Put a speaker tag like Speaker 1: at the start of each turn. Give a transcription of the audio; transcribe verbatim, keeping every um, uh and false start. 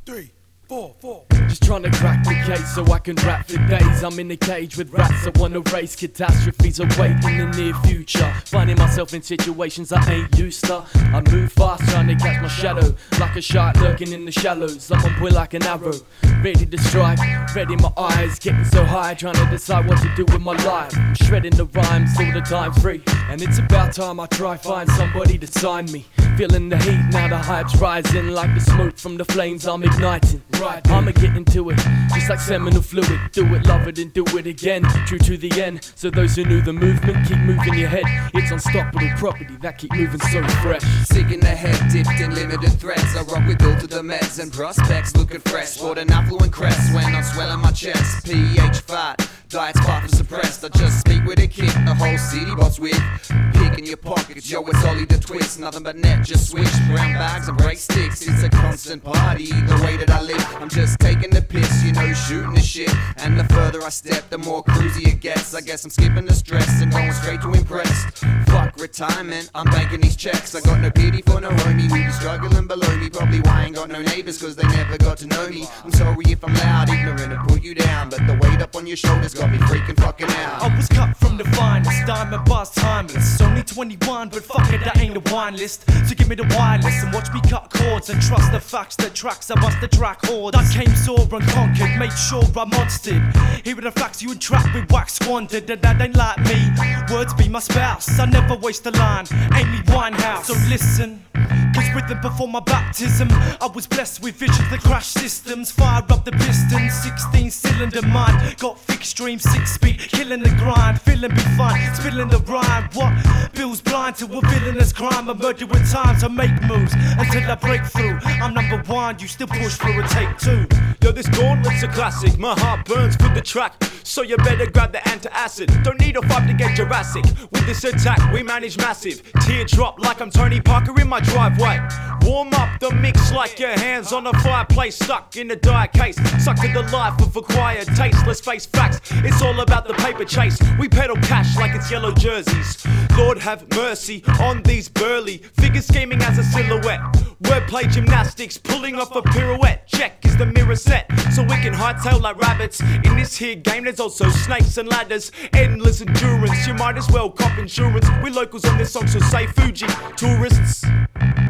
Speaker 1: three, four, four.
Speaker 2: Just trying to crack the case so I can rap for days. I'm in a cage with rats that wanna race. Catastrophes await in the near future. Finding myself in situations I ain't used to. I move fast trying to catch my shadow, like a shark lurking in the shallows. I'm on point like an arrow, ready to strike. Ready my eyes, getting so high, trying to decide what to do with my life. I'm shredding the rhymes till the time's free, and it's about time I try find somebody to sign me. Feeling the heat, now the hype's rising, like the smoke from the flames I'm igniting. Right, I'ma get into it, just like seminal fluid. Do it, love it, and do it again, true to the end. So those who knew the movement, keep moving your head. It's unstoppable property that keep moving so fresh.
Speaker 3: Sick in the head, dipped in limited threads. I rock with all to the meds and prospects looking fresh. Sport an affluent crest when I'm swelling my chest. pH fat, diet's far from suppressed. I just speak with a kick, the whole city bots with. Pick in your pockets, yo, it's Ollie the twist. Nothing but net, just switch. Brown bags and break sticks, it's a constant party. The way that I live, I'm just taking the piss, you know, shooting the shit. And the further I step, the more cruisy it gets. I guess I'm skipping the stress and going straight to impress. Fuck retirement, I'm banking these checks. I got no pity for no homie who be struggling below me. Probably why I ain't got no neighbors, cause they never got to know me. I'm sorry if I'm loud, ignorant and put you down, but the weight up on your shoulders got me freaking fucking out.
Speaker 4: I was cut from the finest, diamond bars timeless. Only twenty-one, but fuck it, that ain't a wine list. So give me the wireless and watch me cut chords and trust the facts that tracks I must the track hordes. I came sore and conquered, made sure I monstered. Here are the facts you entrapped with wax squandered. That that ain't like me, words be my spouse. I never waste a line, Amy Winehouse. So listen, cause rhythm before my baptism, I was blessed with visions that crash systems. Fire up the pistons, sixteen cylinder mind. Got fixed dreams, six speed, killing the grind. Feeling be fine, spilling the rhyme. What? Bill's blind to a villainous crime. A murder with time to make moves until I break through. I'm number one, you still push through a take two.
Speaker 5: Yo, this gauntlet's a classic. My heart burns for the track, so you better grab the antacid. Don't need a five to get Jurassic. With this attack, we manage massive. Teardrop like I'm Tony Parker in my driveway. Warm up the mix like your hands on a fireplace, stuck in a dire case. Suck to the life of acquired taste. Let's face facts, it's all about the paper chase. We peddle cash like it's yellow jerseys. Lord have mercy on these burly figures scheming as a silhouette. Wordplay gymnastics, pulling off a pirouette. Check is the mirror set, so we can hightail like rabbits. In this here game, there's also snakes and ladders. Endless endurance, you might as well cop insurance. We locals on this song, so say Fuji tourists.